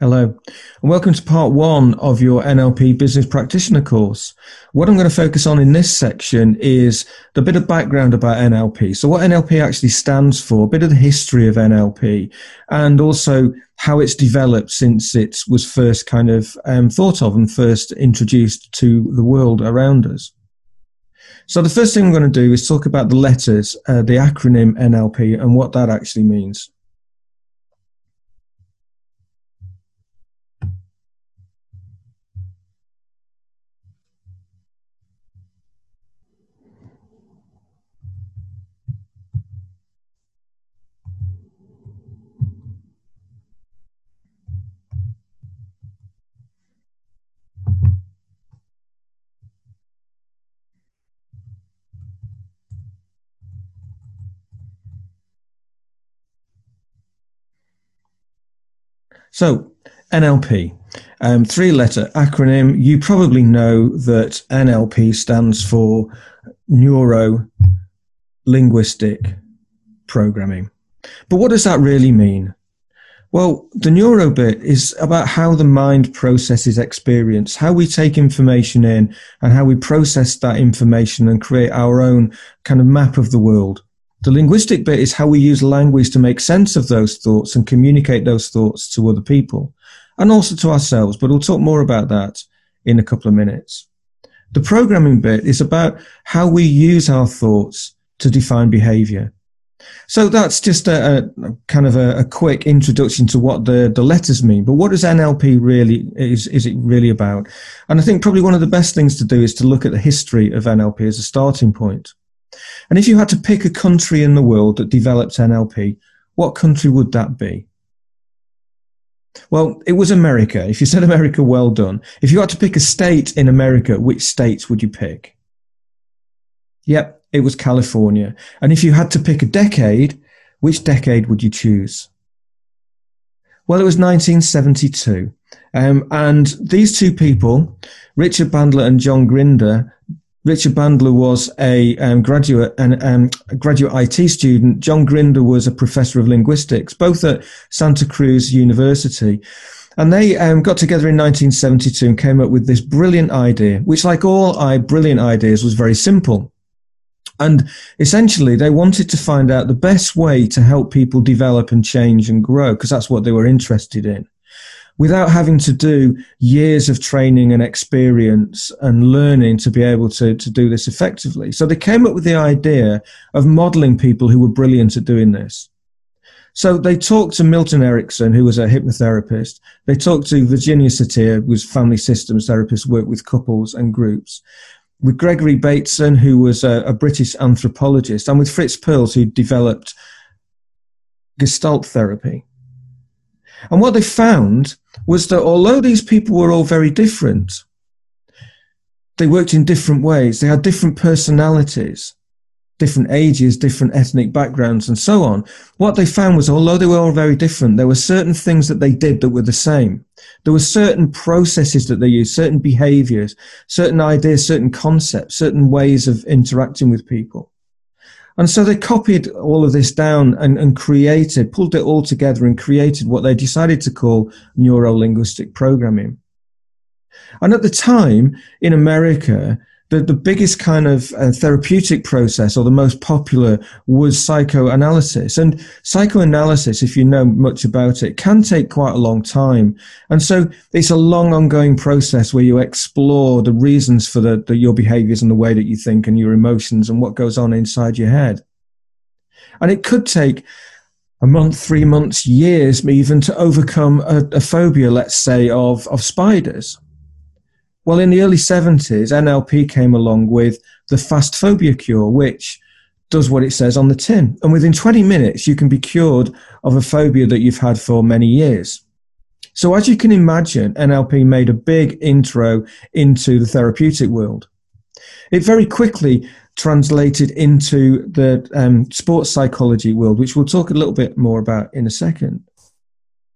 Hello, and welcome to part one of your NLP Business Practitioner course. What I'm going to focus on in this section is the bit of background about NLP. So what NLP actually stands for, a bit of the history of NLP, and also how it's developed since it was first kind of thought of and first introduced to the world around us. So the first thing I'm going to do is talk about the letters, the acronym NLP, and what that actually means. So, NLP, three-letter acronym. You probably know that NLP stands for Neuro-Linguistic Programming. But what does that really mean? Well, the neuro bit is about how the mind processes experience, how we take information in and how we process that information and create our own kind of map of the world. The linguistic bit is how we use language to make sense of those thoughts and communicate those thoughts to other people and also to ourselves, but we'll talk more about that in a couple of minutes. The programming bit is about how we use our thoughts to define behavior. So that's just a kind of a quick introduction to what the letters mean. But what does NLP really, is it really about? And I think probably one of the best things to do is to look at the history of NLP as a starting point. And if you had to pick a country in the world that developed NLP, what country would that be? Well, it was America. If you said America, well done. If you had to pick a state in America, which states would you pick? Yep, it was California. And if you had to pick a decade, which decade would you choose? Well, it was 1972. And these two people, Richard Bandler and John Grinder. Richard Bandler was a graduate IT student. John Grinder was a professor of linguistics, both at Santa Cruz University. And they got together in 1972 and came up with this brilliant idea, which, like all brilliant ideas, was very simple. And essentially, they wanted to find out the best way to help people develop and change and grow, because that's what they were interested in, without having to do years of training and experience and learning to be able to do this effectively. So they came up with the idea of modeling people who were brilliant at doing this. So they talked to Milton Erickson, who was a hypnotherapist. They talked to Virginia Satir, who was family systems therapist, worked with couples and groups, with Gregory Bateson, who was a British anthropologist, and with Fritz Perls, who developed Gestalt therapy. And what they found was that although these people were all very different, they worked in different ways, they had different personalities, different ages, different ethnic backgrounds, and so on. What they found was, although they were all very different, there were certain things that they did that were the same. There were certain processes that they used, certain behaviors, certain ideas, certain concepts, certain ways of interacting with people. And so they copied all of this down and pulled it all together and created what they decided to call neuro-linguistic programming. And at the time in America, the biggest kind of therapeutic process, or the most popular, was psychoanalysis. And psychoanalysis, if you know much about it, can take quite a long time. And so it's a long ongoing process where you explore the reasons for your behaviors and the way that you think and your emotions and what goes on inside your head. And it could take a month, 3 months, years even to overcome a phobia, let's say, of spiders. Well, in the early 70s, NLP came along with the fast phobia cure, which does what it says on the tin. And within 20 minutes, you can be cured of a phobia that you've had for many years. So as you can imagine, NLP made a big intro into the therapeutic world. It very quickly translated into the sports psychology world, which we'll talk a little bit more about in a second.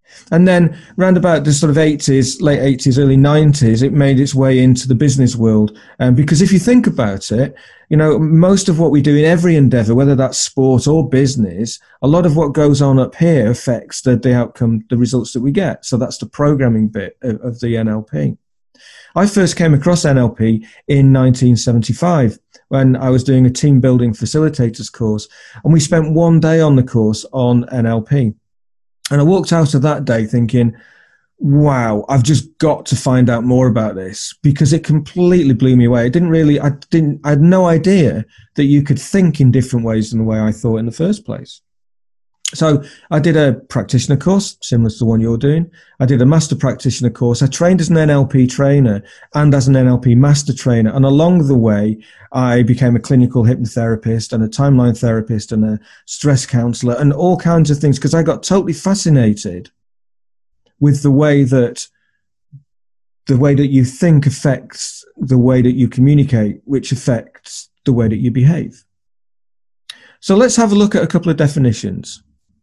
And then round about the sort of 80s, late 80s, early 90s, it made its way into the business world. Because if you think about it, you know, most of what we do in every endeavor, whether that's sport or business, a lot of what goes on up here affects the outcome, the results that we get. So that's the programming bit of the NLP. I first came across NLP in 1975 when I was doing a team building facilitators course, and we spent one day on the course on NLP. And I walked out of that day thinking, wow, I've just got to find out more about this, because it completely blew me away. I had no idea that you could think in different ways than the way I thought in the first place. So I did a practitioner course, similar to the one you're doing. I did a master practitioner course. I trained as an NLP trainer and as an NLP master trainer. And along the way, I became a clinical hypnotherapist and a timeline therapist and a stress counselor and all kinds of things, because I got totally fascinated with the way that you think affects the way that you communicate, which affects the way that you behave. So let's have a look at a couple of definitions.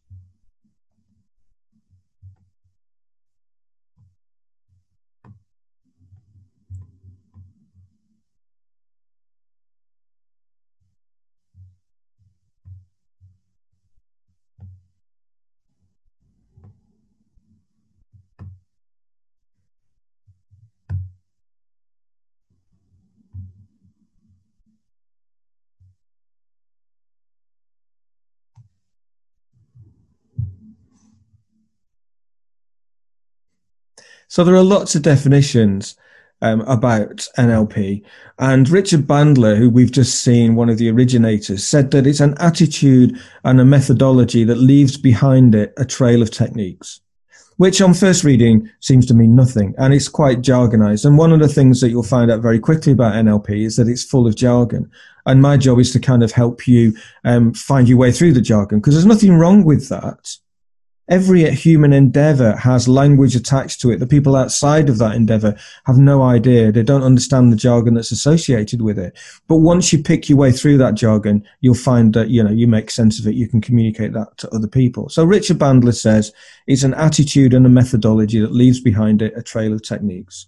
So there are lots of definitions about NLP. And Richard Bandler, who we've just seen, one of the originators, said that it's an attitude and a methodology that leaves behind it a trail of techniques, which on first reading seems to mean nothing. And it's quite jargonized. And one of the things that you'll find out very quickly about NLP is that it's full of jargon. And my job is to kind of help you find your way through the jargon, because there's nothing wrong with that. Every human endeavor has language attached to it. The people outside of that endeavor have no idea. They don't understand the jargon that's associated with it. But once you pick your way through that jargon, you'll find that, you know, you make sense of it. You can communicate that to other people. So Richard Bandler says it's an attitude and a methodology that leaves behind it a trail of techniques.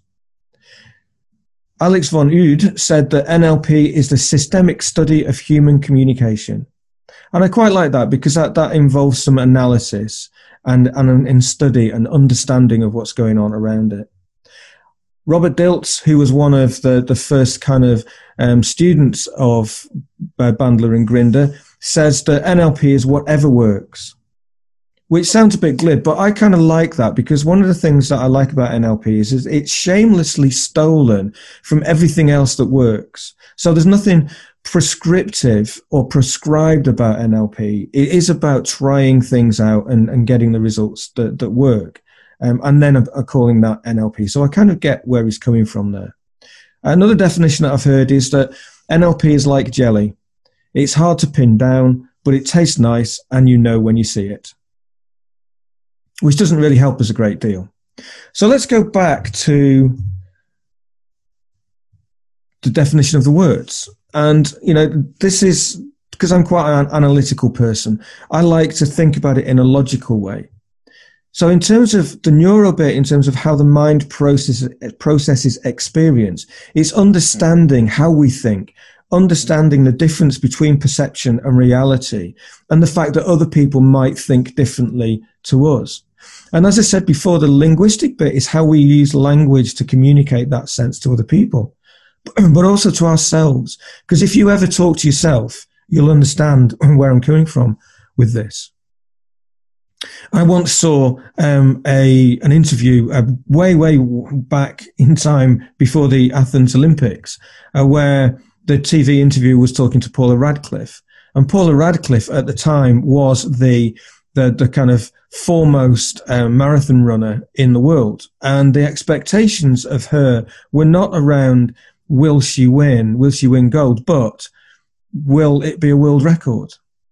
Alex von Eude said that NLP is the systemic study of human communication. And I quite like that, because that involves some analysis and study and understanding of what's going on around it. Robert Dilts, who was one of the first kind of students of Bandler and Grinder, says that NLP is whatever works, which sounds a bit glib, but I kind of like that, because one of the things that I like about NLP is it's shamelessly stolen from everything else that works. So there's nothing prescriptive or prescribed about NLP. It is about trying things out and getting the results that work. And then calling that NLP. So I kind of get where he's coming from there. Another definition that I've heard is that NLP is like jelly. It's hard to pin down, but it tastes nice and you know when you see it, which doesn't really help us a great deal. So let's go back to the definition of the words. And, you know, this is because I'm quite an analytical person. I like to think about it in a logical way. So in terms of the neural bit, in terms of how the mind processes experience, it's understanding how we think, understanding the difference between perception and reality, and the fact that other people might think differently to us. And as I said before, the linguistic bit is how we use language to communicate that sense to other people, but also to ourselves. Because if you ever talk to yourself, you'll understand where I'm coming from with this. I once saw an interview way back in time before the Athens Olympics, where the TV interviewer was talking to Paula Radcliffe. And Paula Radcliffe at the time was the kind of foremost marathon runner in the world. And the expectations of her were not around will she win gold, but will it be a world record?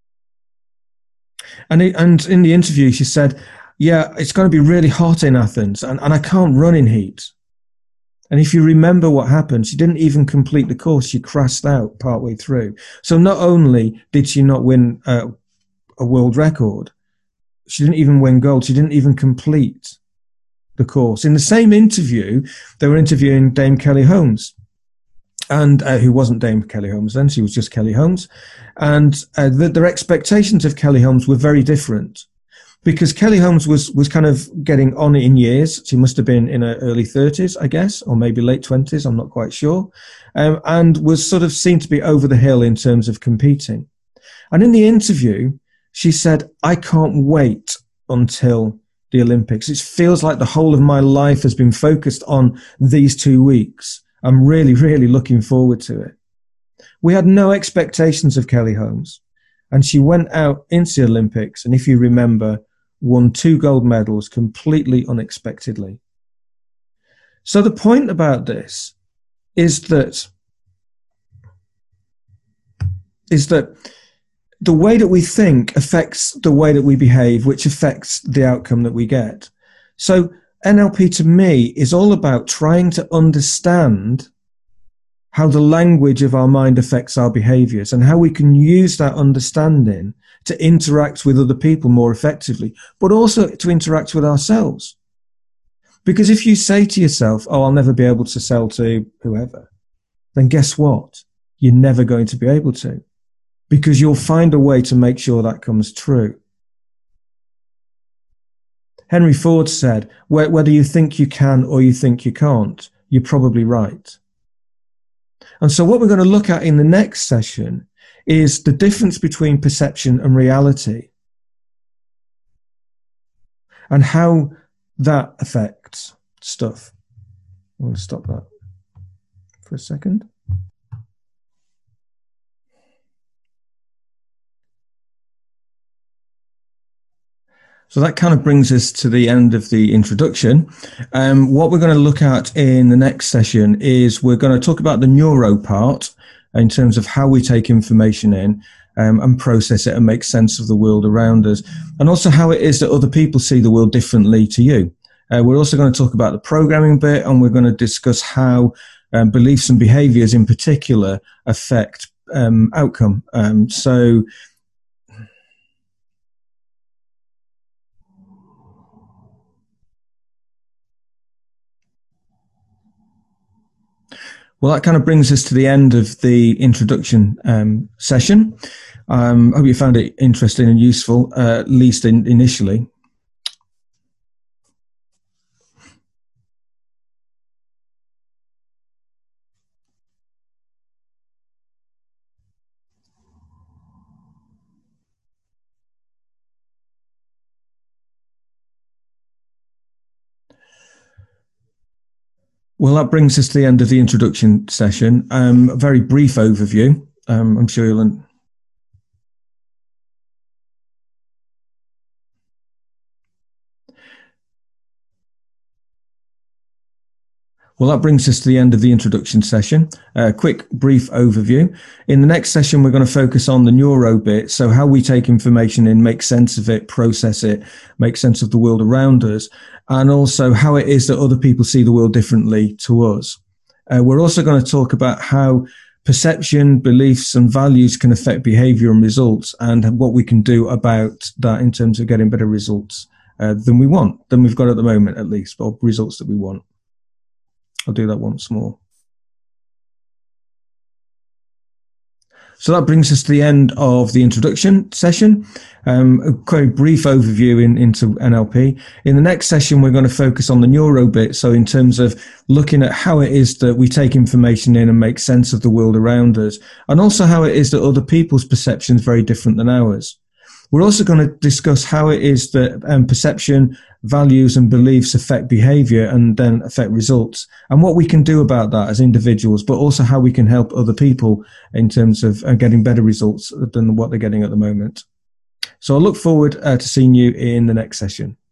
And in the interview, she said, yeah, it's going to be really hot in Athens and I can't run in heat. And if you remember what happened, she didn't even complete the course. She crashed out partway through. So not only did she not win a world record, She didn't even win gold. She didn't even complete the course. In the same interview, they were interviewing Dame Kelly Holmes, and who wasn't Dame Kelly Holmes then, she was just Kelly Holmes. And their expectations of Kelly Holmes were very different, because Kelly Holmes was kind of getting on in years. She must have been in her early 30s, I guess, or maybe late 20s, I'm not quite sure, and was sort of seen to be over the hill in terms of competing. And in the interview, she said, I can't wait until the Olympics. It feels like the whole of my life has been focused on these 2 weeks. I'm really, really looking forward to it. We had no expectations of Kelly Holmes, and she went out into the Olympics, and if you remember, won 2 gold medals completely unexpectedly. So the point about this is that the way that we think affects the way that we behave, which affects the outcome that we get. So NLP to me is all about trying to understand how the language of our mind affects our behaviors and how we can use that understanding to interact with other people more effectively, but also to interact with ourselves. Because if you say to yourself, oh, I'll never be able to sell to whoever, then guess what? You're never going to be able to, because you'll find a way to make sure that comes true. Henry Ford said, whether you think you can or you think you can't, you're probably right. And so what we're going to look at in the next session is the difference between perception and reality, and how that affects stuff. I'm going to stop that for a second. So that kind of brings us to the end of the introduction. What we're going to look at in the next session is we're going to talk about the neuro part in terms of how we take information in and process it and make sense of the world around us, and also how it is that other people see the world differently to you. We're also going to talk about the programming bit, and we're going to discuss how beliefs and behaviors in particular affect outcome. Well, that kind of brings us to the end of the introduction session. I hope you found it interesting and useful, at least initially. Well, that brings us to the end of the introduction session. A very brief overview. I'm sure you'll... Well, that brings us to the end of the introduction session. A quick, brief overview. In the next session, we're going to focus on the neuro bit, so how we take information in, make sense of it, process it, make sense of the world around us, and also how it is that other people see the world differently to us. We're also going to talk about how perception, beliefs, and values can affect behavior and results, and what we can do about that in terms of getting better results than we've got at the moment, at least, or results that we want. I'll do that once more. So that brings us to the end of the introduction session. A very brief overview into NLP. In the next session, we're going to focus on the neuro bit. So in terms of looking at how it is that we take information in and make sense of the world around us, and also how it is that other people's perception is very different than ours. We're also going to discuss how it is that perception, values and beliefs affect behavior and then affect results, and what we can do about that as individuals, but also how we can help other people in terms of getting better results than what they're getting at the moment. So I look forward to seeing you in the next session.